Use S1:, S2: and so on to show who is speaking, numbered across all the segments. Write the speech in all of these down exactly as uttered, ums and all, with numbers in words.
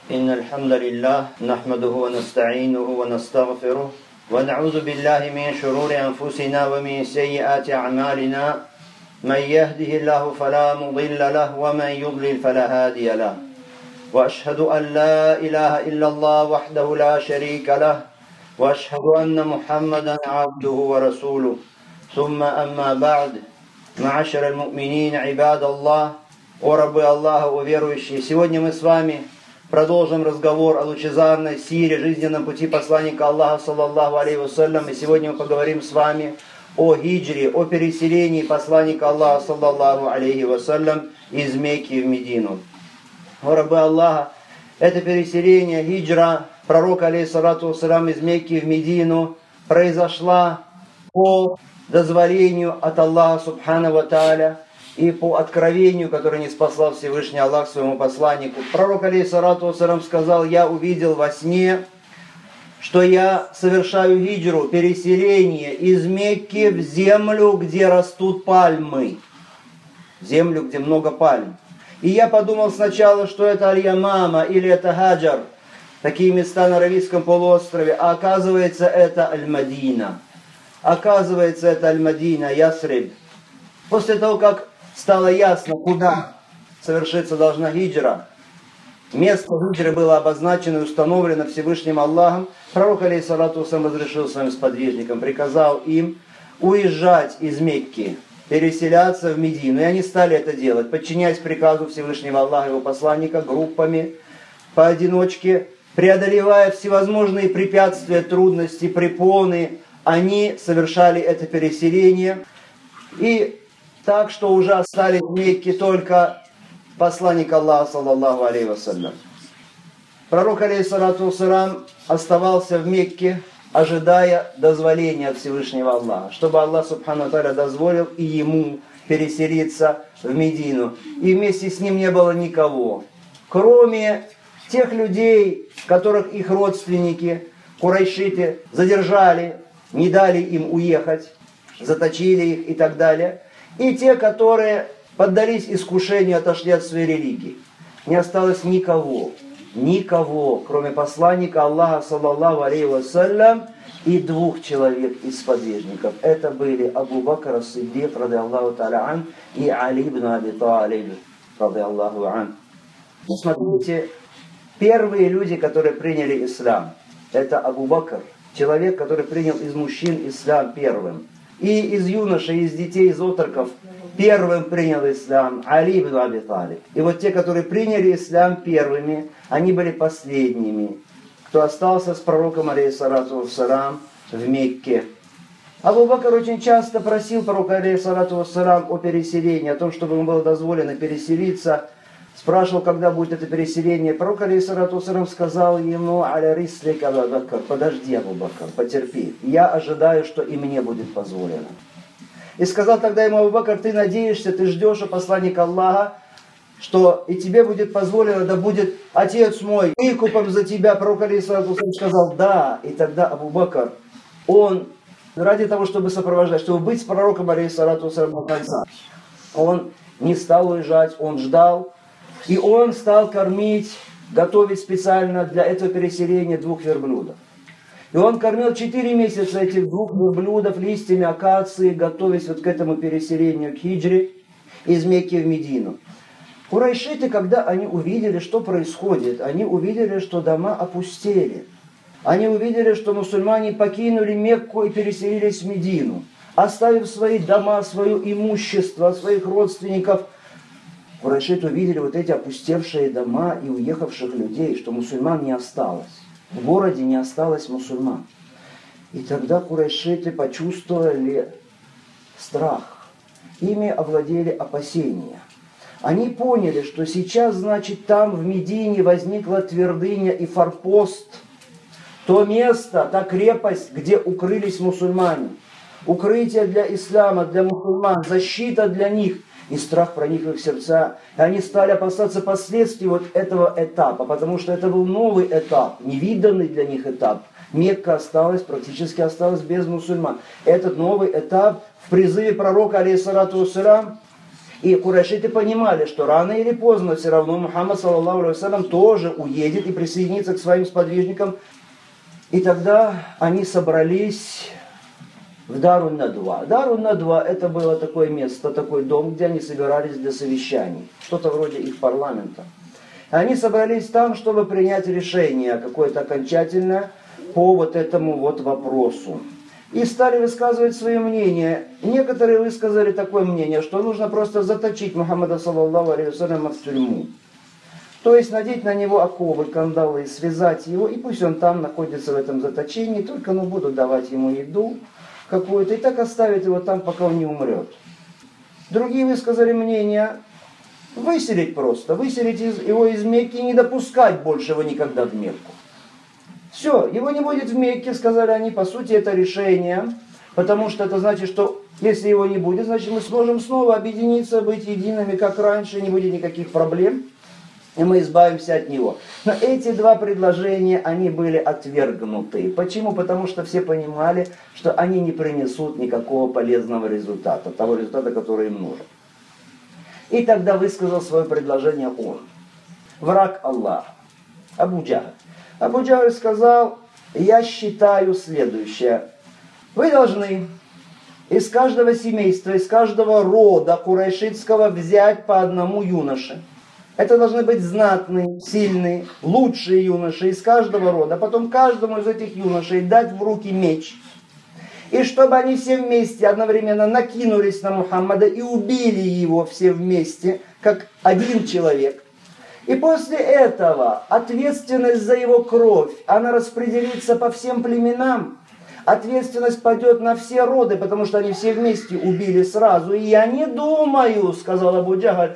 S1: إن الحمد لله نحمده ونستعينه ونستغفره ونعوذ بالله من شرور أنفسنا ومن سيئات أعمالنا من يهده الله فلا مضل له ومن يضلل فلا هادي له وأشهد أن لا إله إلا الله وحده لا شريك له وأشهد أن محمدا عبده ورسوله ثم أما بعد معاشر المؤمنين عباد الله ورب الله уверующие. Сегодня мы с вами продолжим разговор о лучезарной сире, жизненном пути посланника Аллаха, саллаллаху алейхи вассалям. И сегодня мы поговорим с вами о хиджре, о переселении посланника Аллаха, саллаллаху алейхи вассалям, из Мекки в Медину. О рабы Аллаха, это переселение, хиджра пророка, алейхиссалату вассалям, из Мекки в Медину произошла по дозволению от Аллаха, субхана ва тааля, и по откровению, которое не спаслал Всевышний Аллах своему посланнику. Пророк, алейхиссалату вассалям, сказал: «Я увидел во сне, что я совершаю хиджру, переселение из Мекки в землю, где растут пальмы». Землю, где много пальм. И я подумал сначала, что это Аль-Ямама или это Хаджар, такие места на Аравийском полуострове, а оказывается это Аль-Мадина. Оказывается это Аль-Мадина, Ясриб. После того, как стало ясно, куда совершиться должна хиджра, место хиджры было обозначено и установлено Всевышним Аллахом, пророк, алейхиссалату вассалям, разрешил своим сподвижникам, приказал им уезжать из Мекки, переселяться в Медину. И они стали это делать, подчиняясь приказу Всевышнего Аллаха и его посланника, группами, поодиночке, преодолевая всевозможные препятствия, трудности, препоны. Они совершали это переселение. И так что уже остались в Мекке только посланник Аллаха, саллаллаху алейхи вассалям. Пророк, алейхиссалату вассалям, оставался в Мекке, ожидая дозволения от Всевышнего Аллаха, чтобы Аллах, субхану ва тааля, дозволил и ему переселиться в Медину. И вместе с ним не было никого, кроме тех людей, которых их родственники, курайшиты, задержали, не дали им уехать, заточили их и так далее. И те, которые поддались искушению, отошли от своей религии. Не осталось никого, никого, кроме посланника Аллаха, саллаллаху алейхи вассалям, и двух человек из сподвижников. Это были Абу Бакр ас-Сиддик, ради Аллаху тааля ан, и Али ибн Аби Талиб, ради Аллаху ан. Смотрите, первые люди, которые приняли ислам, это Абу Бакр, человек, который принял из мужчин ислам первым. И из юношей, из детей, из отроков первым принял ислам Али ибн Аби Талиб. И вот те, которые приняли ислам первыми, они были последними, кто остался с пророком, алейхиссалату вассалям, в Мекке. Абу Бакр очень часто просил пророка, алейхиссалату вассалям, о переселении, о том, чтобы ему было дозволено переселиться. Спрашивал, когда будет это переселение. Пророк, алейхиссалату вассалям, сказал ему: «Аля рислик, Абу Бакр, подожди, Абу Бакр, потерпи. Я ожидаю, что и мне будет позволено». И сказал тогда ему Абу Бакр: «Ты надеешься, ты ждешь, о посланник Аллаха, что и тебе будет позволено, да будет отец мой выкупом за тебя». Пророк, алейхиссалату вассалям, сказал: «Да». И тогда Абу Бакр, он ради того, чтобы сопровождать, чтобы быть с пророком, алейхиссалату вассалям, до конца, он не стал уезжать, он ждал. И он стал кормить, готовить специально для этого переселения двух верблюдов. И он кормил четыре месяца этих двух верблюдов листьями акации, готовясь вот к этому переселению, к хиджре из Мекки в Медину. Курайшиты, когда они увидели, что происходит, они увидели, что дома опустели. Они увидели, что мусульмане покинули Мекку и переселились в Медину, оставив свои дома, свое имущество, своих родственников. Курайшиты увидели вот эти опустевшие дома и уехавших людей, что мусульман не осталось. В городе не осталось мусульман. И тогда курайшиты почувствовали страх. Ими овладели опасения. Они поняли, что сейчас, значит, там в Медине возникла твердыня и форпост. То место, та крепость, где укрылись мусульмане. Укрытие для ислама, для мусульман, защита для них. И страх проник в их сердца. И они стали опасаться последствий вот этого этапа, потому что это был новый этап, невиданный для них этап. Мекка осталась, практически осталась без мусульман. Этот новый этап в призыве пророка, алейхиссалату вассалям,
S2: И курайшиты понимали, что рано или поздно все равно Мухаммад, саллаллаху алейхи вассалям, тоже уедет и присоединится к своим сподвижникам. И тогда они собрались в Дарун-Надва. Дарун-Надва это было такое место, такой дом, где они собирались для совещаний. Что-то вроде их парламента. Они собрались там, чтобы принять решение какое-то окончательное по вот этому вот вопросу. И стали высказывать свое мнение. Некоторые высказали такое мнение, что нужно просто заточить Мухаммада, саллаллаху алейхи вассаляма, в тюрьму. То есть надеть на него оковы, кандалы, связать его, и пусть он там находится в этом заточении, только ну, будут давать ему еду какую-то, и так оставить его там, пока он не умрет. Другие высказали мнение выселить просто, выселить из, его из Мекки и не допускать больше его никогда в Мекку. Все, его не будет в Мекке, сказали они, по сути это решение, потому что это значит, что если его не будет, значит мы сможем снова объединиться, быть едиными, как раньше, не будет никаких проблем, и мы избавимся от него. Но эти два предложения, они были отвергнуты. Почему? Потому что все понимали, что они не принесут никакого полезного результата, того результата, который им нужен. И тогда высказал свое предложение он, враг Аллаха, Абу Джахаль. Абу Джахаль сказал: я считаю следующее. Вы должны из каждого семейства, из каждого рода курайшитского взять по одному юноше. Это должны быть знатные, сильные, лучшие юноши из каждого рода. Потом каждому из этих юношей дать в руки меч. И чтобы они все вместе одновременно накинулись на Мухаммада и убили его все вместе, как один человек. И после этого ответственность за его кровь, она распределится по всем племенам. Ответственность пойдет на все роды, потому что они все вместе убили сразу. И я не думаю, сказал Абу Джахаль,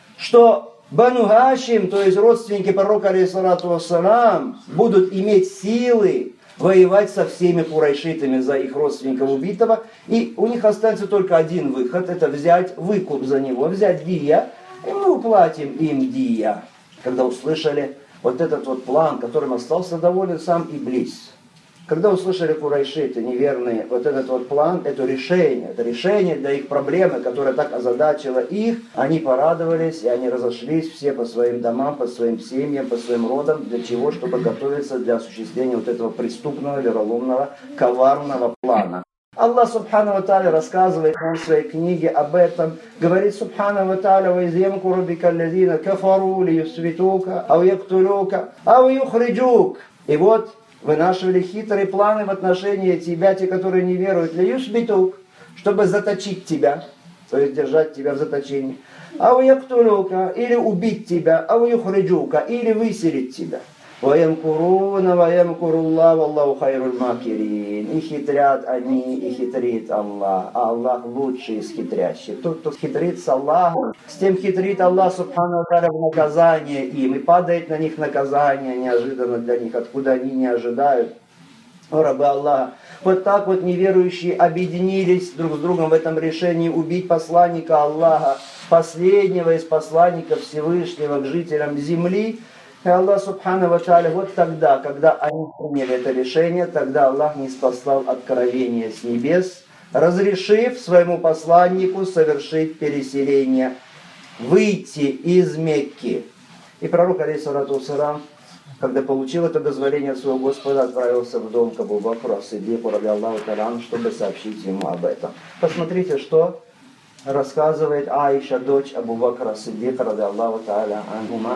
S2: что Бану Хашим, то есть родственники пророка, алейхиссалату вассалам, будут иметь силы воевать со всеми курайшитами за их родственников убитого. И у них останется только один выход, это взять выкуп за него, взять дия, и мы уплатим им дия. Когда услышали вот этот вот план, которым остался доволен сам Иблис. Когда услышали курайшиты неверные вот этот вот план, это решение, это решение для их проблемы, которая так озадачила их, они порадовались, и они разошлись все по своим домам, по своим семьям, по своим родам. Для чего? Чтобы готовиться для осуществления вот этого преступного, вероломного, коварного плана. Аллах Субхану ва Тааля рассказывает нам в своей книге об этом. Говорит Субхану ва Тааля: «Ва из ямкуру бика аллазина кафару ли юсвитука, ау яктулюка, ау юхриджук». И вот вынашивали хитрые планы в отношении тебя, те, которые не веруют, ли юсбитук, чтобы заточить тебя, то есть держать тебя в заточении. Ау яктулюка, или убить тебя, ау юхриджука, или выселить тебя. «Ваямкуруна, ваямкурулла, валлаху хайруль макирин». И хитрят они, и хитрит Аллах. А Аллах лучший из хитрящих. Тот, кто хитрит с Аллахом, с тем хитрит Аллах Субхану ва Тааля в наказание им. И падает на них наказание неожиданно для них, откуда они не ожидают. О, рабы Аллаха. Вот так вот неверующие объединились друг с другом в этом решении убить посланника Аллаха, последнего из посланников Всевышнего к жителям земли. И Аллах Субхану ва Тааля, вот тогда, когда они приняли это решение, тогда Аллах ниспослал откровение с небес, разрешив своему посланнику совершить переселение, выйти из Мекки. И пророк, алейхиссалату вассалам, когда получил это дозволение от своего Господа, отправился в дом к Абу Бакру ас-Сиддику, ради Аллаху та'аля, чтобы сообщить ему об этом. Посмотрите, что рассказывает Аиша, дочь Абу Бакра ас-Сиддика, ради Аллаху та'аля анхума.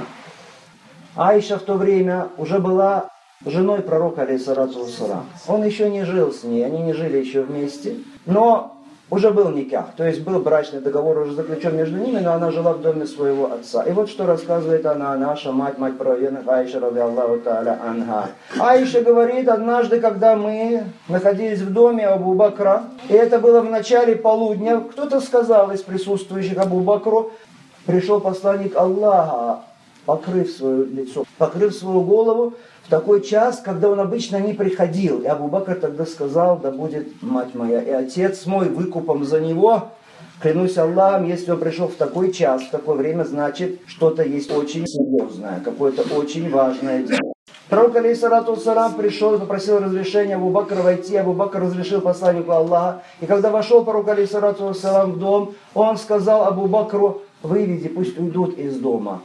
S2: Аиша в то время уже была женой пророка, алейхиссалату вассалам. Он еще не жил с ней, они не жили еще вместе, но уже был никах, то есть был брачный договор уже заключен между ними, но она жила в доме своего отца. И вот что рассказывает она, наша мать, мать правоверных, Аиша, ради Аллаху та'аля анха. Аиша говорит, однажды, когда мы находились в доме Абу Бакра, и это было в начале полудня, кто-то сказал из присутствующих Абу Бакру, пришел посланник Аллаха, покрыв свое лицо, покрыв свою голову в такой час, когда он обычно не приходил. И Абу Бакр тогда сказал: да будет мать моя и отец мой выкупом за него. Клянусь Аллахом, если он пришел в такой час, в такое время, значит, что-то есть очень серьезное, какое-то очень важное дело. Пророк, алейхиссалату вассалам, пришел и попросил разрешения Абу Бакра войти. Абу Бакр разрешил посланнику Аллаха. И когда вошел пророк, алейхиссалату вассалам, в дом, он сказал Абу Бакру: выведи, пусть уйдут из дома,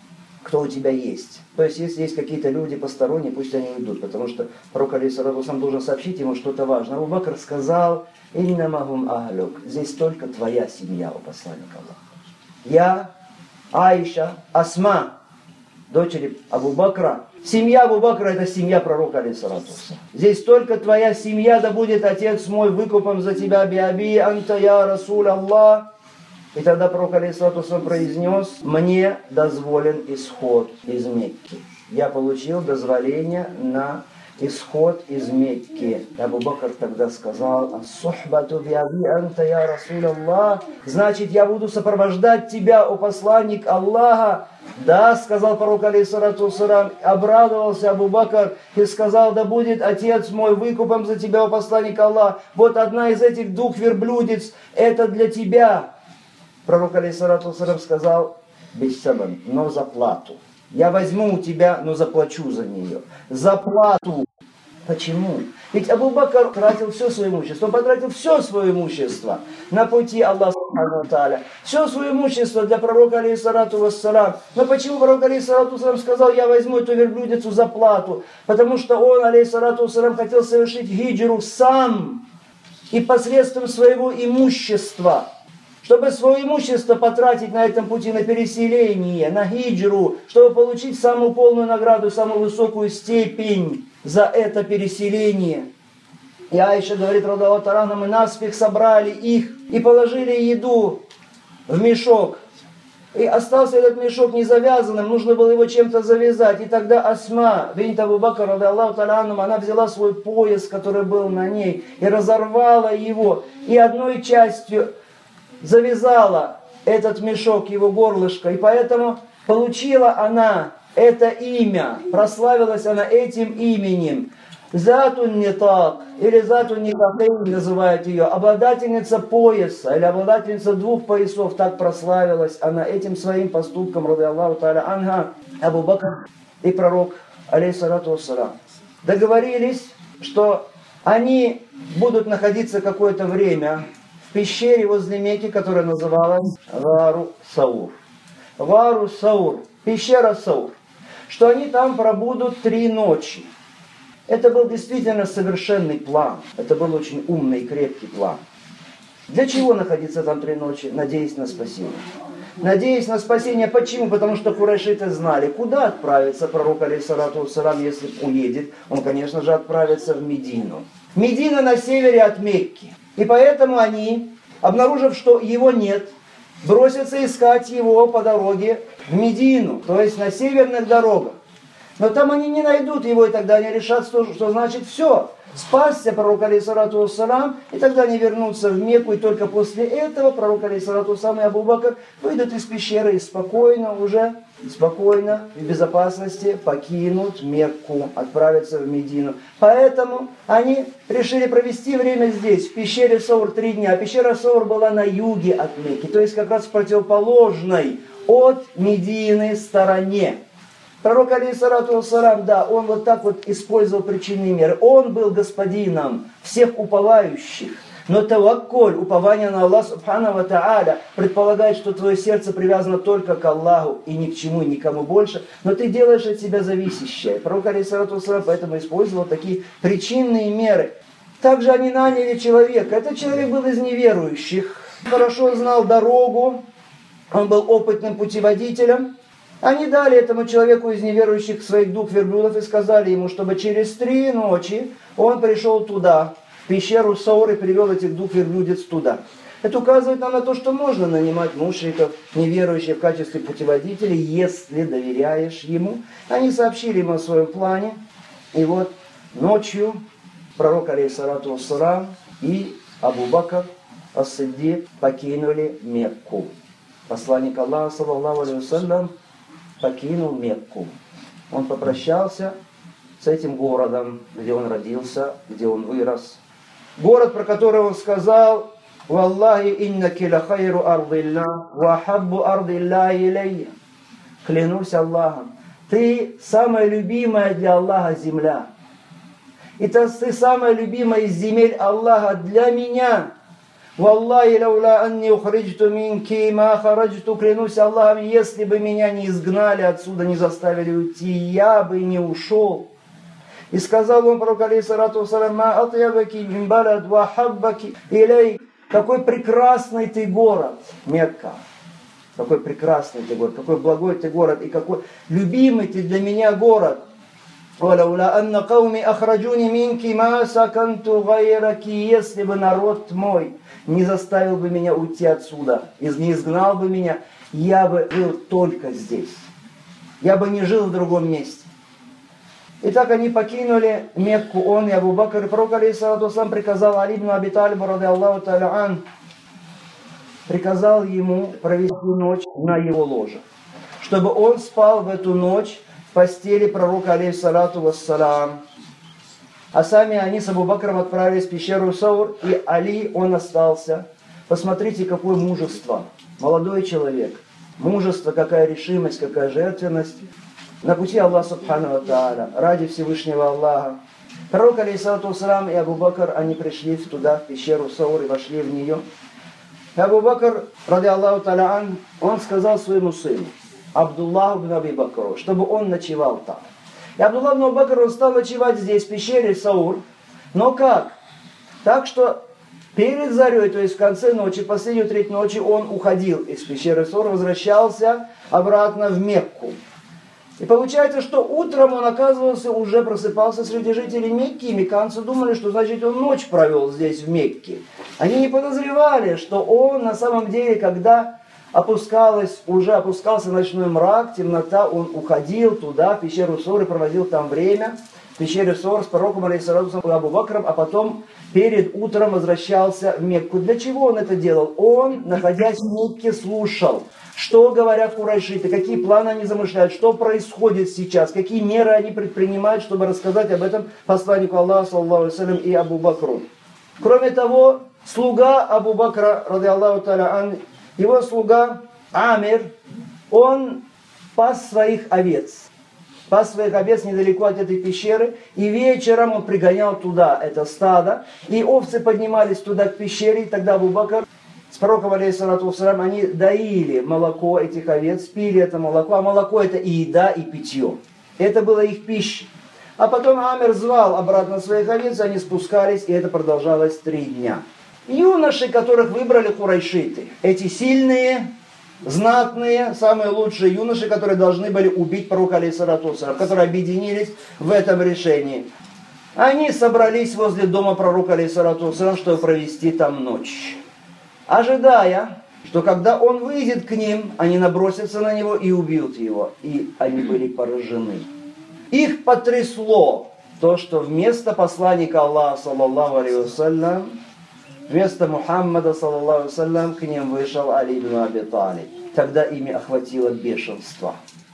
S2: кто у тебя есть. То есть, если есть какие-то люди посторонние, пусть они уйдут. Потому что пророк, алейхиссалату вассалам, должен сообщить ему что-то важное. Абу Бакр сказал: иннамахум ахлюк. Здесь только твоя семья, у посланника Аллаха. Я, Аиша, Асма, дочери Абу Бакра. Семья Абу Бакра — это семья пророка, алейхиссалату вассалам. Здесь только твоя семья, да будет отец мой выкупом за тебя, биаби анта я расуль Аллах. И тогда пророк, алейхиссалату вассалам, произнес: мне дозволен исход из Мекки. Я получил дозволение на исход из Мекки. Абу Бакр тогда сказал: «Ас-сухбату биаби анта я расуль Аллах». Значит, я буду сопровождать тебя, о посланник Аллаха. Да, сказал пророк, алейхиссалату вассалам, обрадовался Абу Бакр и сказал: да будет отец мой выкупом за тебя, о посланник Аллаха. Вот одна из этих двух верблюдец, это для тебя. Пророк, алейхиссалату вассалам, сказал: бессаман, но за плату. Я возьму у тебя, но заплачу за нее. За плату. Почему? Ведь Абу Бакр тратил все свое имущество. Он потратил все свое имущество на пути Аллаха субхану ва тааля. Все свое имущество для пророка, алейхиссалату вассалам. Но почему пророк, алейхиссалату вассалам, сказал: я возьму эту верблюдицу за плату? Потому что он, алейхиссалату вассалам, хотел совершить хиджру сам и посредством своего имущества. Чтобы свое имущество потратить на этом пути, на переселение, на хиджру, чтобы получить самую полную награду, самую высокую степень за это переселение. И Аиша говорит, радаллаху та'аля, мы наспех собрали их и положили еду в мешок. И остался этот мешок не завязанным, нужно было его чем-то завязать. И тогда Асма, бинт Абу Бакр, радаллаху та'аля, она взяла свой пояс, который был на ней, и разорвала его, и одной частью завязала этот мешок, его горлышко, и поэтому получила она это имя, прославилась она этим именем. Затун нитак, или затун нитакейн называют ее, обладательница пояса, или обладательница двух поясов, так прославилась она этим своим поступком, ради Аллаху та'аля анха, Абу Бакр и пророк, алейхиссалату вассалам. Договорились, что они будут находиться какое-то время в пещере возле Мекки, которая называлась Гару Саур. Гару Саур, пещера Саур. Что они там пробудут три ночи. Это был действительно совершенный план. Это был очень умный и крепкий план. Для чего находиться там три ночи? Надеясь на спасение. Надеясь на спасение. Почему? Потому что курайшиты знали, куда отправится пророк, алейхиссалату вассалам, если уедет. Он, конечно же, отправится в Медину. Медина на севере от Мекки. И поэтому они, обнаружив, что его нет, бросятся искать его по дороге в Медину, то есть на северных дорогах. Но там они не найдут его, и тогда они решат, что, что значит все. Спасся пророк, алейхиссалату вассалам, и тогда они вернутся в Мекку, и только после этого пророк, алейхиссалату вассалам, и Абу Бакр выйдут из пещеры и спокойно уже, спокойно, в безопасности покинут Мекку, отправятся в Медину. Поэтому они решили провести время здесь, в пещере Саур, три дня. Пещера Саур была на юге от Мекки, то есть как раз в противоположной от Медины стороне. Пророк, алейхиссалату вассалам, да, он вот так вот использовал причинные меры. Он был господином всех уповающих. Но таваккуль, упование на Аллах субхану ва тааля, предполагает, что твое сердце привязано только к Аллаху и ни к чему, и никому больше. Но ты делаешь от себя зависящее. Пророк, алейхиссалату вассалам, поэтому использовал такие причинные меры. Также они наняли человека. Этот человек был из неверующих. Хорошо знал дорогу. Он был опытным путеводителем. Они дали этому человеку из неверующих своих двух верблюдов и сказали ему, чтобы через три ночи он пришел туда, в пещеру Саур, и привел этих двух верблюдец туда. Это указывает нам на то, что можно нанимать мушриков, неверующих, в качестве путеводителей, если доверяешь ему. Они сообщили ему о своем плане. И вот ночью пророк, алейхиссалату вассалам, и Абу Бакр ас-Сиддик покинули Мекку. Посланник Аллаха, саллаллаху алейхи вассалям, покинул Мекку. Он попрощался с этим городом, где он родился, где он вырос. Город, про который он сказал: «Валлахи иннаки ла хайру ардилля, ва хаббу ардилля илейя». Клянусь Аллахом, ты самая любимая для Аллаха земля. И ты самая любимая из земель Аллаха для меня. Валлахи лаула анни ухриджту минки ма хараджту, клянусь Аллахом, если бы меня не изгнали отсюда, не заставили уйти, я бы не ушел. И сказал он пророк алейхиссалату вассалям: ма атьябаки мин балад ва хаббаки илей. Какой прекрасный ты город, Мекка. Какой прекрасный ты город, какой благой ты город, и какой любимый ты для меня город. «Валаула анна кауми ахраджуни минки ма саканту гайраки», если бы народ мой не заставил бы меня уйти отсюда, не изгнал бы меня, я бы жил только здесь. Я бы не жил в другом месте. И так они покинули Мекку, он и Абу Бакр, и пророк алейхиссалату вассалям приказал Али ибн Аби Талибу, ради Аллаху та'аля ан, приказал ему провести ночь на его ложе, чтобы он спал в эту ночь в постели пророка алейхиссалату вассалям. А сами они с Абу Бакром отправились в пещеру Саур, и Али, он остался. Посмотрите, какое мужество. Молодой человек. Мужество, какая решимость, какая жертвенность. На пути Аллаха Субхану ва Тааля, ради Всевышнего Аллаха. Пророк алейхиссалату вассалям и Абу Бакр, они пришли туда, в пещеру Саур, и вошли в нее. И Абу Бакр, ради Аллаху Тааля ан, он сказал своему сыну, Абдуллаху ибн Аби Бакру, чтобы он ночевал там. И Абдуллах ибн Аби Бакр, он стал ночевать здесь, в пещере Саур. Но как? Так что перед зарей, то есть в конце ночи, последнюю треть ночи, он уходил из пещеры Саур, возвращался обратно в Мекку. И получается, что утром он, оказывался, уже просыпался среди жителей Мекки, и мекканцы думали, что значит он ночь провел здесь, в Мекке. Они не подозревали, что он на самом деле, когда опускалась, уже опускался ночной мрак, темнота, он уходил туда, в пещеру Сор, и проводил там время, в пещере Сор с пророком алейхиссалату и Абу Бакром, а потом перед утром возвращался в Мекку. Для чего он это делал? Он, находясь в Мекке, слушал, что говорят курайшиты, какие планы они замышляют, что происходит сейчас, какие меры они предпринимают, чтобы рассказать об этом посланнику Аллаха, саллаллаху алейхи ва саллям, и Абу Бакру. Кроме того, слуга Абу Бакра, ради Аллаху та'аля ан, его слуга Амир, он пас своих овец. Пас своих овец недалеко от этой пещеры. И вечером он пригонял туда это стадо. И овцы поднимались туда к пещере. И тогда Абу Бакр с пророком, алейхиссалату вассалям, они доили молоко этих овец, пили это молоко. А молоко это и еда, и питье. Это была их пища. А потом Амир звал обратно своих овец, они спускались, и это продолжалось три дня. Юноши, которых выбрали курайшиты, эти сильные, знатные, самые лучшие юноши, которые должны были убить пророка алейхиссалату вассалям, которые объединились в этом решении. Они собрались возле дома пророка алейхиссалату вассалям, чтобы провести там ночь, ожидая, что когда он выйдет к ним, они набросятся на него и убьют его. И они были поражены. Их потрясло то, что вместо посланника Аллаха, саллаллаху алейхи ва саллям, вместо Мухаммада, саллаллаху алейхи ва саллям, к ним вышел Али ибн Аби Талиб. Тогда ими охватило бешенство.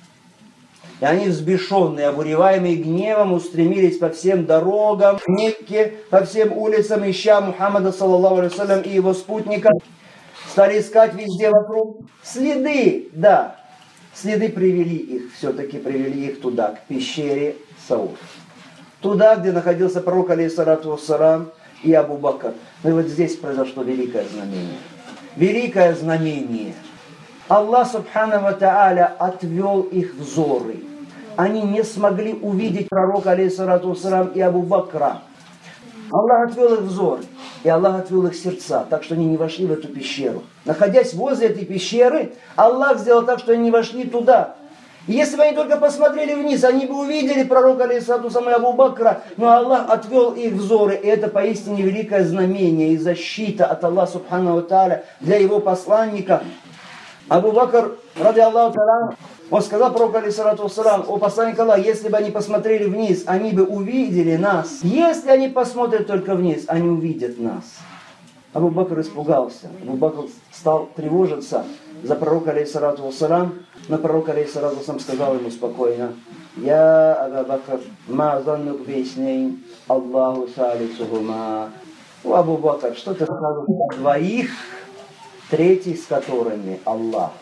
S2: И они, взбешенные, обуреваемые гневом, устремились по всем дорогам к Мекке, по всем улицам, ища Мухаммада, саллаллаху алейхи ва саллям, и его спутника. Стали искать везде вокруг. Следы, да, следы привели их, все-таки привели их туда, к пещере Саур. Туда, где находился пророк, алейхиссалату вассалям, и Абу Бакр. Ну и вот здесь произошло великое знамение. Великое знамение. Аллах Субхану ва Тааля отвел их взоры. Они не смогли увидеть пророка, алейхиссалату вассалям, и Абу Бакра. Аллах отвел их взоры. И Аллах отвел их сердца, так что они не вошли в эту пещеру. Находясь возле этой пещеры, Аллах сделал так, что они не вошли туда. И если бы они только посмотрели вниз, они бы увидели пророка, алейхиссалату вассалям, и Абу Бакра, но Аллах отвел их взоры, и это поистине великое знамение и защита от Аллаха Субхану ва Тааля для его посланника. Абу Бакр, ради Аллаху та'аля, он сказал пророку, алейхиссалату вассалям: о посланник Аллаха, если бы они посмотрели вниз, они бы увидели нас. Если они посмотрят только вниз, они увидят нас. Абу Бакр испугался. Абу Бакр стал тревожиться за пророка, алейхиссалату вассалям, но пророк, алейхиссалату вассалям, сказал ему спокойно: «Я Абу Бакр, ма заннук бейснейн, Аллаху салисухума». О, Абу Бакр, что ты скажешь о двоих, третий с которыми Аллах.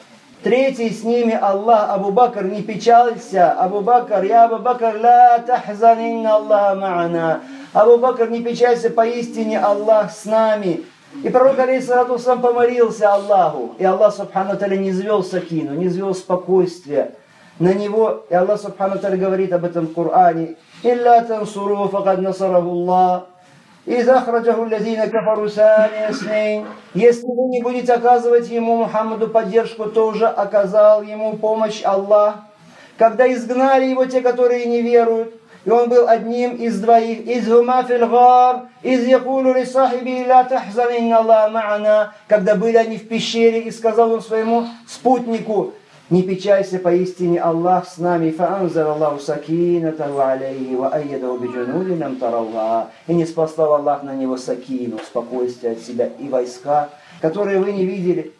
S2: Третий с ними Аллах, Абу Бакр, не печалься, Абу Бакр, я Абу Бакр, ла тахзан, инна Аллаха ма'ана. Абу Бакр, не печалься, поистине Аллах с нами. И пророк, алейхиссалату вассалам, помолился Аллаху, и Аллах, субхану та'аля, не звел сакину, не звел спокойствие на него. И Аллах, субхану та'аля, говорит об этом в Коране: «Илля тансуру факад насараху Аллах». «Иза ахраджаху лазина кафару сани снейн». Если вы не будете оказывать ему, Мухаммаду, поддержку, то уже оказал ему помощь Аллах. Когда изгнали его те, которые не веруют, и он был одним из двоих. «Из хума фил гар, из якулу ли сахиби ла тахзан, инна Аллаха ма'ана». Когда были они в пещере, и сказал он своему спутнику: «Не печалься, поистине Аллах с нами». «Фаанзар Аллаху сакинатаху алейхи ва айядаху биджунудин лам тарауха». И не спасал Аллах на него сакину, спокойствие от себя, и войска, которые вы не видели.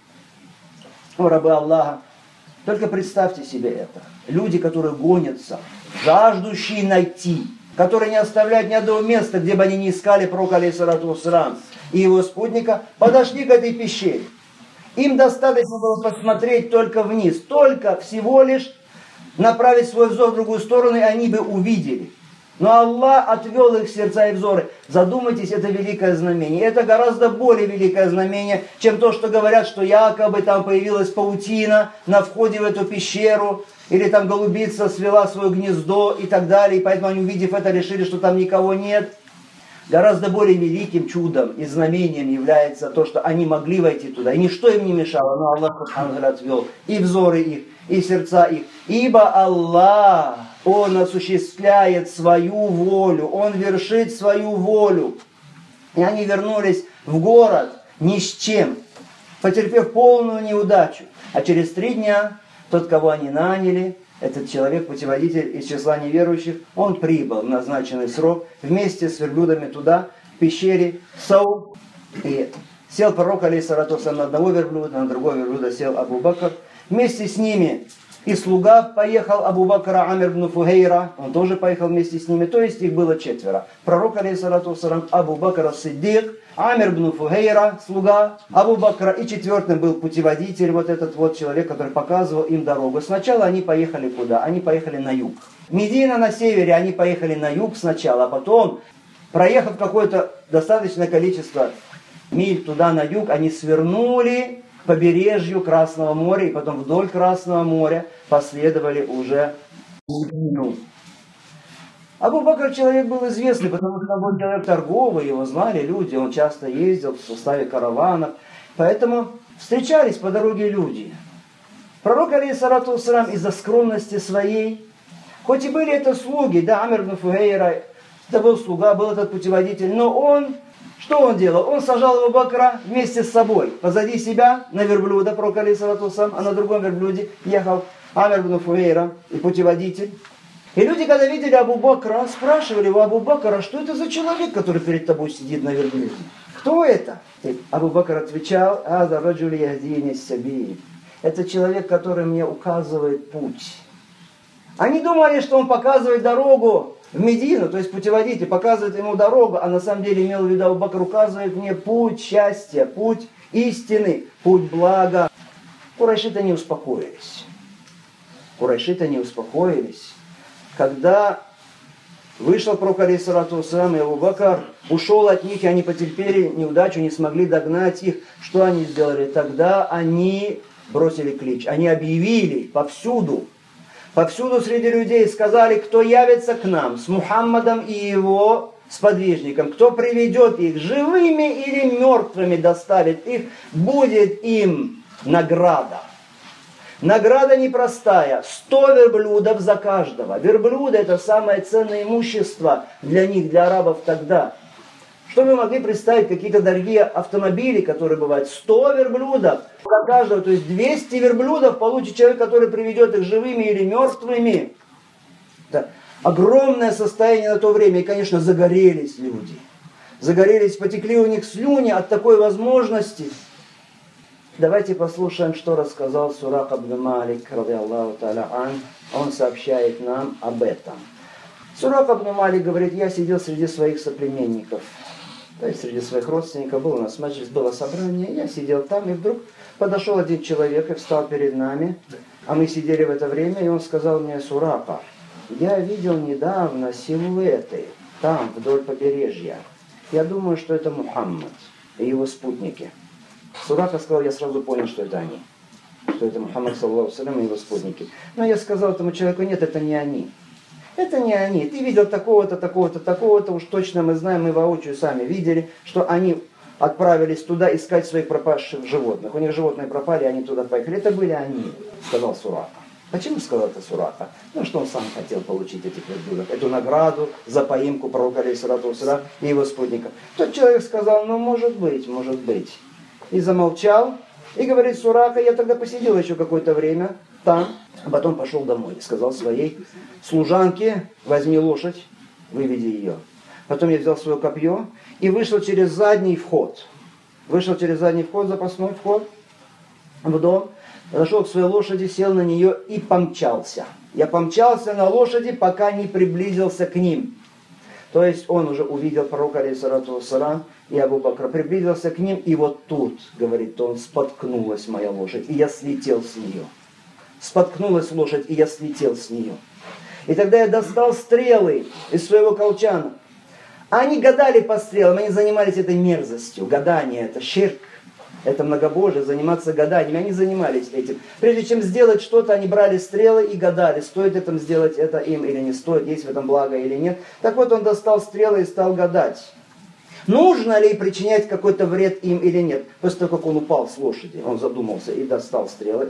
S2: О, рабы Аллаха, только представьте себе это. Люди, которые гонятся, жаждущие найти, которые не оставляют ни одного места, где бы они не искали пророка, алейхиссалату вассалам, и его спутника, подошли к этой пещере. Им достаточно было посмотреть только вниз, только всего лишь направить свой взор в другую сторону, и они бы увидели. Но Аллах отвел их сердца и взоры. Задумайтесь, это великое знамение. Это гораздо более великое знамение, чем то, что говорят, что якобы там появилась паутина на входе в эту пещеру, или там голубица свела свое гнездо и так далее, и поэтому они, увидев это, решили, что там никого нет. Гораздо более великим чудом и знамением является то, что они могли войти туда, и ничто им не мешало, но Аллах субхану отвел и взоры их, и сердца их. Ибо Аллах, Он осуществляет свою волю, Он вершит свою волю. И они вернулись в город ни с чем, потерпев полную неудачу. А через три дня тот, кого они наняли, этот человек, путеводитель из числа неверующих, он прибыл в назначенный срок вместе с верблюдами туда, в пещере Сау. И сел пророк, алейхиссалату вассалам, на одного верблюда, на другого верблюда сел Абу Бакр. Вместе с ними и слуга поехал Абу Бакра, Амир ибн Фугейра, он тоже поехал вместе с ними, то есть их было четверо. Пророк, алейхиссалату вассалам, Абу Бакр ас-Сиддик, Амир ибн Фугейра, слуга Абу Бакра, и четвертым был путеводитель, вот этот вот человек, который показывал им дорогу. Сначала они поехали куда? Они поехали на юг. Медина на севере, они поехали на юг сначала, а потом, проехав какое-то достаточное количество миль туда на юг, они свернули к побережью Красного моря, и потом вдоль Красного моря последовали уже в Медину. Абу Бакр человек был известный, потому что он был человек торговый, его знали люди, он часто ездил в составе караванов, поэтому встречались по дороге люди. Пророк, алейхиссалату вассалам, из-за скромности своей, хоть и были это слуги, да, Амир ибн Фугейра, это был слуга, был этот путеводитель, но он, что он делал? Он сажал Абу Бакра вместе с собой, позади себя, на верблюда, пророк, алейхиссалату вассалам, а на другом верблюде ехал Амир ибн Фугейра и путеводитель. И люди, когда видели Абу Бакра, спрашивали у Абу Бакра, что это за человек, который перед тобой сидит на верблюде? Кто это? И Абу Бакр отвечал: «Аза раджули яхдини сабиль». Это человек, который мне указывает путь. Они думали, что он показывает дорогу в Медину, то есть путеводитель показывает ему дорогу, а на самом деле имел в виду: Абу Бакр указывает мне путь счастья, путь истины, путь блага. Курайшиты не успокоились. Курайшиты не успокоились. Когда вышел пророк, алейхиссалату вассалам, и Абу Бакр ушел от них, и они потерпели неудачу, не смогли догнать их, что они сделали? Тогда они бросили клич, они объявили повсюду, повсюду среди людей, сказали: кто явится к нам с Мухаммадом и его сподвижником, кто приведет их живыми или мертвыми, доставит их, будет им награда. Награда непростая, сто верблюдов за каждого. Верблюды — это самое ценное имущество для них, для арабов тогда. Что вы могли представить, какие-то дорогие автомобили, которые бывают? сто верблюдов за каждого, то есть двести верблюдов получит человек, который приведет их живыми или мертвыми. Это огромное состояние на то время, и, конечно, загорелись люди. Загорелись, потекли у них слюни от такой возможности. Давайте послушаем, что рассказал Сурак ибн Малик, ради Аллаху та'аля ан. Он сообщает нам об этом. Сурак ибн Малик говорит: я сидел среди своих соплеменников. То есть среди своих родственников был у нас маджлис, было собрание, я сидел там, и вдруг подошел один человек и встал перед нами, а мы сидели в это время, и он сказал мне: Сурака, я видел недавно силуэты там, вдоль побережья. Я думаю, что это Мухаммад и его спутники. Сурака сказал, я сразу понял, что это они. Что это Мухаммад, саллаллаху алейхи ва саллям, и его спутники. Но я сказал этому человеку: нет, это не они. Это не они. Ты видел такого-то, такого-то, такого-то, уж точно мы знаем, мы воочию сами видели, что они отправились туда искать своих пропавших животных. У них животные пропали, они туда поехали. Это были они, сказал Сурака. Почему сказал это Сурака? Ну, что он сам хотел получить этих верблюдов, эту награду за поимку пророка алейхиссалату вассалям и его спутников. Тот человек сказал: ну, может быть, может быть. И замолчал. И говорит Сурака: я тогда посидел еще какое-то время там, а потом пошел домой. Сказал своей служанке: возьми лошадь, выведи ее. Потом я взял свое копье и вышел через задний вход. Вышел через задний вход, запасной вход в дом. Подошел к своей лошади, сел на нее и помчался. Я помчался на лошади, пока не приблизился к ним. То есть он уже увидел пророка алейхиссалату вассалям и Абу Бакра, приблизился к ним, и вот тут, говорит он, споткнулась моя лошадь, и я слетел с нее. Споткнулась лошадь, и я слетел с нее. И тогда я достал стрелы из своего колчана. Они гадали по стрелам, они занимались этой мерзостью. Гадание, это ширк, это многобожие, заниматься гаданием. Они занимались этим. Прежде чем сделать что-то, они брали стрелы и гадали, стоит это сделать это им или не стоит, есть в этом благо или нет. Так вот, он достал стрелы и стал гадать. Нужно ли причинять какой-то вред им или нет? После того, как он упал с лошади, он задумался и достал стрелы.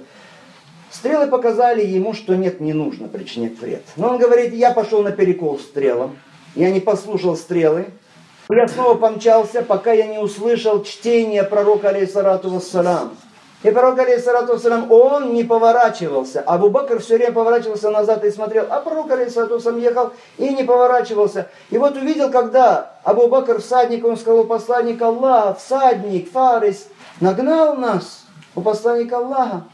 S2: Стрелы показали ему, что нет, не нужно причинять вред. Но он говорит: я пошел наперекол стрелам, я не послушал стрелы, я снова помчался, пока я не услышал чтение пророка алейхиссалату вассалям. И пророк алейхиссалату вассалям, он не поворачивался. Абу Бакр все время поворачивался назад и смотрел, а пророк алейхиссалату вассалям ехал и не поворачивался. И вот увидел, когда Абу Бакр всадник, он сказал: посланник Аллаха, всадник, фарис, нагнал нас у посланника Аллаха.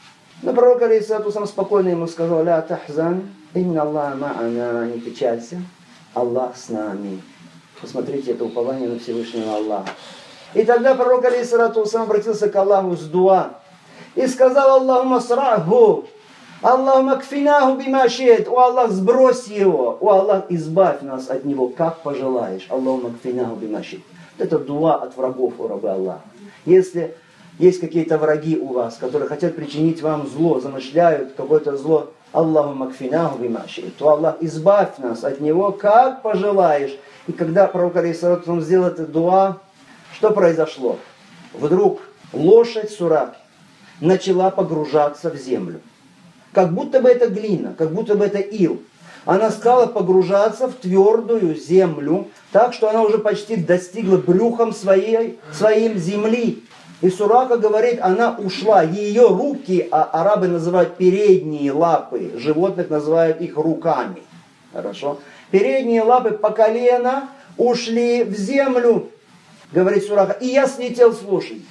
S2: Но пророк алейхиссалату вассалям спокойно ему сказал: ля тахзан, инна Аллаха ма'ана, не печалься, Аллах с нами. Посмотрите, это упование на Всевышнего Аллаха. И тогда пророк алейхиссалату вассалям обратился к Аллаху с дуа и сказал: Аллахумма сраху, Аллахумма кфинаху бимашет, о Аллах, сбрось его, о Аллах, избавь нас от него, как пожелаешь. Аллахумма кфинаху бимашет. Это дуа от врагов у раба Аллаха. Если есть какие-то враги у вас, которые хотят причинить вам зло, замышляют какое-то зло, Аллахумма кфинаху бимашет, то Аллах, избавь нас от него, как пожелаешь. И когда пророк алейхиссалату вассалям сделал это дуа, что произошло? Вдруг лошадь Сураки начала погружаться в землю. Как будто бы это глина, как будто бы это ил. Она стала погружаться в твердую землю, так что она уже почти достигла брюхом своей, своим земли. И Сурака говорит, она ушла. Ее руки, а арабы называют передние лапы, животных называют их руками. Хорошо? Передние лапы по колено ушли в землю, говорит Сурака, и я слетел с лошади.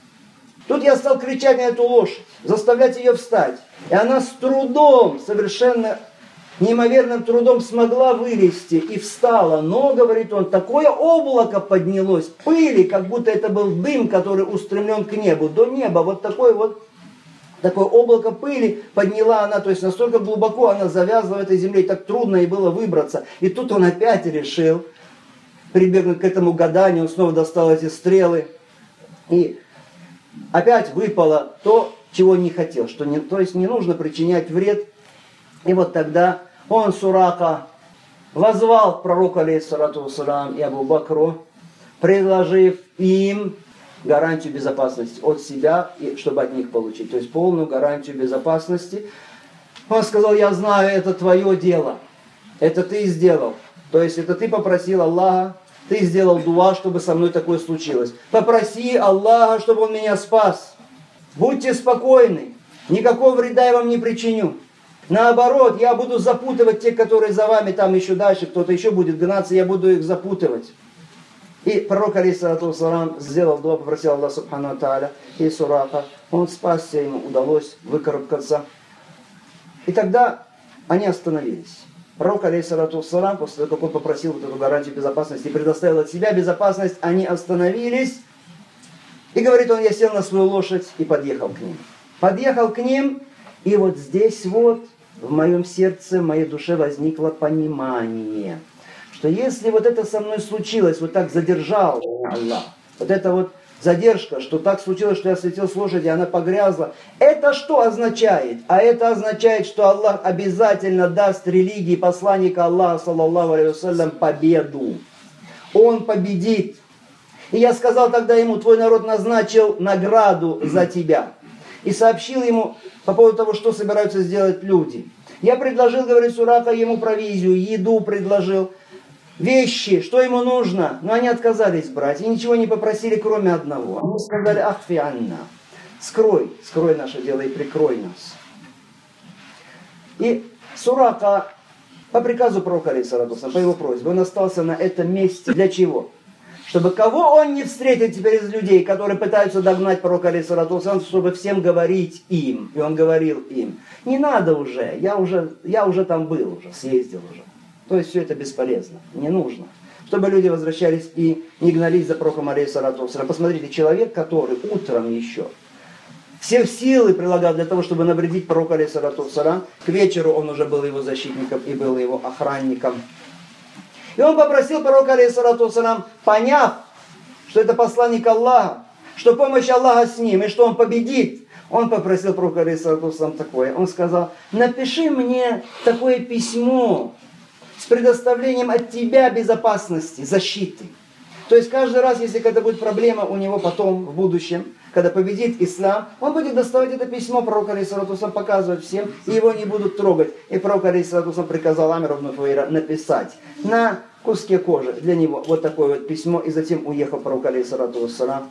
S2: Тут я стал кричать на эту лошадь, заставлять ее встать. И она с трудом, совершенно неимоверным трудом смогла вылезти и встала. Но, говорит он, такое облако поднялось, пыли, как будто это был дым, который устремлен к небу, до неба. Вот такое вот, такое облако пыли подняла она, то есть настолько глубоко она завязла в этой земле, и так трудно ей было выбраться. И тут он опять решил прибегнуть к этому гаданию, он снова достал эти стрелы, и опять выпало то, чего не хотел, что не, то есть не нужно причинять вред. И вот тогда он, Сурака, воззвал к пророку алейхиссалату вассалям и Абу Бакру, предложив им гарантию безопасности от себя, чтобы от них получить, то есть полную гарантию безопасности. Он сказал: я знаю, это твое дело, это ты сделал, то есть это ты попросил Аллаха, ты сделал дуа, чтобы со мной такое случилось. Попроси Аллаха, чтобы он меня спас. Будьте спокойны, никакого вреда я вам не причиню. Наоборот, я буду запутывать тех, которые за вами там еще дальше, кто-то еще будет гнаться, я буду их запутывать. И пророк, алейхиссалату вассалам, сделал дуа, попросил Аллаха субхану ва тааля, и Сурака, он спасся, ему удалось выкарабкаться. И тогда они остановились. Пророк, алейхиссалату вассалам, после того, как он попросил вот эту гарантию безопасности и предоставил от себя безопасность, они остановились. И говорит он, я сел на свою лошадь и подъехал к ним. Подъехал к ним, и вот здесь вот в моем сердце, в моей душе возникло понимание, что если вот это со мной случилось, вот так задержал Аллах, вот это вот задержка, что так случилось, что я слетел с лошади, она погрязла. Это что означает? А это означает, что Аллах обязательно даст религии посланника Аллаха, саллаллаху алейхи вассалям, победу. Он победит. И я сказал тогда ему, твой народ назначил награду за тебя. И сообщил ему по поводу того, что собираются сделать люди. Я предложил, говорит Сурака, ему провизию, еду предложил. Вещи, что ему нужно, но они отказались брать и ничего не попросили, кроме одного. Они сказали, ахфи анна, скрой, скрой наше дело и прикрой нас. И Сурака по приказу пророка, алейхиссалату вассалам, по его просьбе, он остался на этом месте. Для чего? Чтобы кого он не встретит теперь из людей, которые пытаются догнать пророка, алейхиссалату вассалам, чтобы всем говорить им. И он говорил им, не надо уже, я уже, я уже там был, уже съездил уже. То есть все это бесполезно, не нужно. Чтобы люди возвращались и не гнались за пророком, алейхиссалату вассалам. Посмотрите, человек, который утром еще все силы прилагал для того, чтобы навредить пророку, алейхиссалату вассалам, к вечеру он уже был его защитником и был его охранником. И он попросил пророка, алейхиссалату вассалам, поняв, что это посланник Аллаха, что помощь Аллаха с ним и что он победит, он попросил пророка, алейхиссалату вассалам, такое. Он сказал, напиши мне такое письмо с предоставлением от тебя безопасности, защиты. То есть каждый раз, если какая-то будет проблема у него потом, в будущем, когда победит ислам, он будет доставать это письмо пророка, алейхиссалату вассалам, показывать всем, и его не будут трогать. И пророк, алейхиссалату вассалам, приказал Амиру ибн Фуайра написать на куске кожи для него вот такое вот письмо, и затем уехал пророк, алейхиссалату вассалам.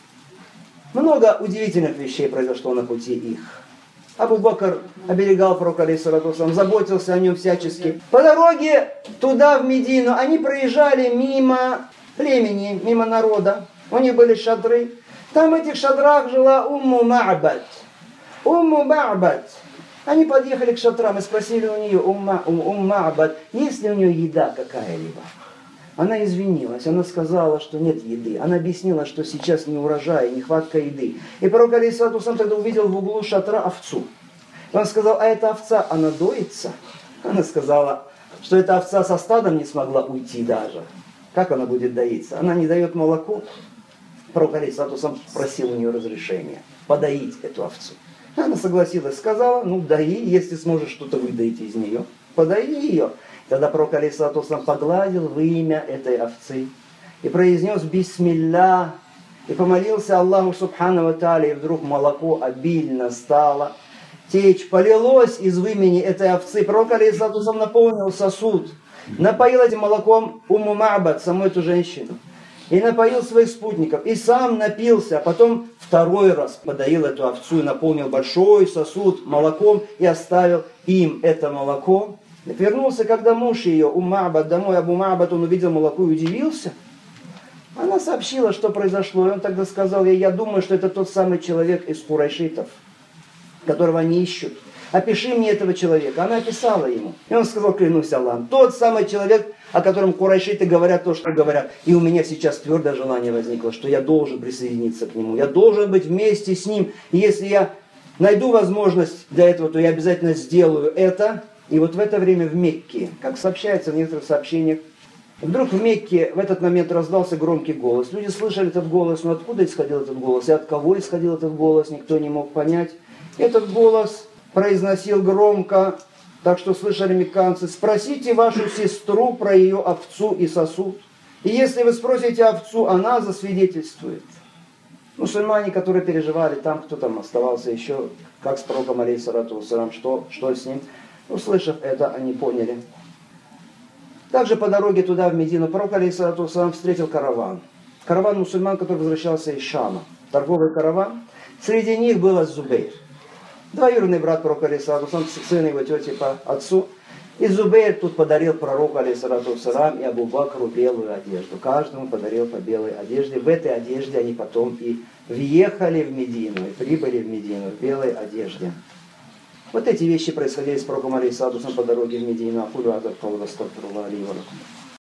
S2: Много удивительных вещей произошло на пути их. Абу Бакр оберегал пророка, алейхиссалату вассалам, заботился о нем всячески. По дороге туда, в Медину, они проезжали мимо племени, мимо народа. У них были шатры. Там в этих шатрах жила Умму Ма'бад. Умму Ма'бад. Они подъехали к шатрам и спросили у нее, Умма Ма'бад, есть ли у нее еда какая-либо? Она извинилась, она сказала, что нет еды. Она объяснила, что сейчас не урожай, нехватка еды. И пророк, алейхиссалату вассалам, тогда увидел в углу шатра овцу. Он сказал, а эта овца, она доится? Она сказала, что эта овца со стадом не смогла уйти даже. Как она будет доиться? Она не дает молоко. Пророк, алейхиссалату вассалам, просил у нее разрешения подоить эту овцу. Она согласилась, сказала, ну дои, если сможешь что-то выдоить из нее, подои ее. Тогда пророк, алейхиссалату вассалам, погладил в имя этой овцы и произнес бисмилля, и помолился Аллаху субхану ва тааля, и вдруг молоко обильно стало течь, полилось из имени этой овцы. Пророк, алейхиссалату вассалам, наполнил сосуд, напоил этим молоком Умму Ма'бад, саму эту женщину, и напоил своих спутников, и сам напился, а потом второй раз подоил эту овцу и наполнил большой сосуд молоком и оставил им это молоко. Вернулся, когда муж ее, Умму Ма'бад, домой, Абу Ма'бад, он увидел молоко и удивился. Она сообщила, что произошло, и он тогда сказал ей, я думаю, что это тот самый человек из курайшитов, которого они ищут. Опиши мне этого человека. Она описала ему. И он сказал, клянусь Аллахом, тот самый человек, о котором курайшиты говорят то, что говорят. И у меня сейчас твердое желание возникло, что я должен присоединиться к нему. Я должен быть вместе с ним. И если я найду возможность для этого, то я обязательно сделаю это. И вот в это время в Мекке, как сообщается в некоторых сообщениях, вдруг в Мекке в этот момент раздался громкий голос. Люди слышали этот голос, но откуда исходил этот голос и от кого исходил этот голос, никто не мог понять. Этот голос произносил громко, так что слышали мекканцы, спросите вашу сестру про ее овцу и сосуд. И если вы спросите овцу, она засвидетельствует. Мусульмане, которые переживали там, кто там оставался еще, как с пророком, алейхиссалату вассалам, что, что с ним, услышав это, они поняли. Также по дороге туда, в Медину, пророк, алейхиссалату вассалам, встретил караван. Караван мусульман, который возвращался из Шама. Торговый караван. Среди них был Зубейр. Двоюродный брат пророка, алейхиссалату вассалам, сын его тети по отцу. И Зубейр тут подарил пророку, алейхиссалату вассалам, и Абу Бакру белую одежду. Каждому подарил по белой одежде. В этой одежде они потом и въехали в Медину, и прибыли в Медину в белой одежде. Вот эти вещи происходили с пророком алейхиссалату по дороге в Медину. Акулю адат каула астагфируллах ли ва лакум.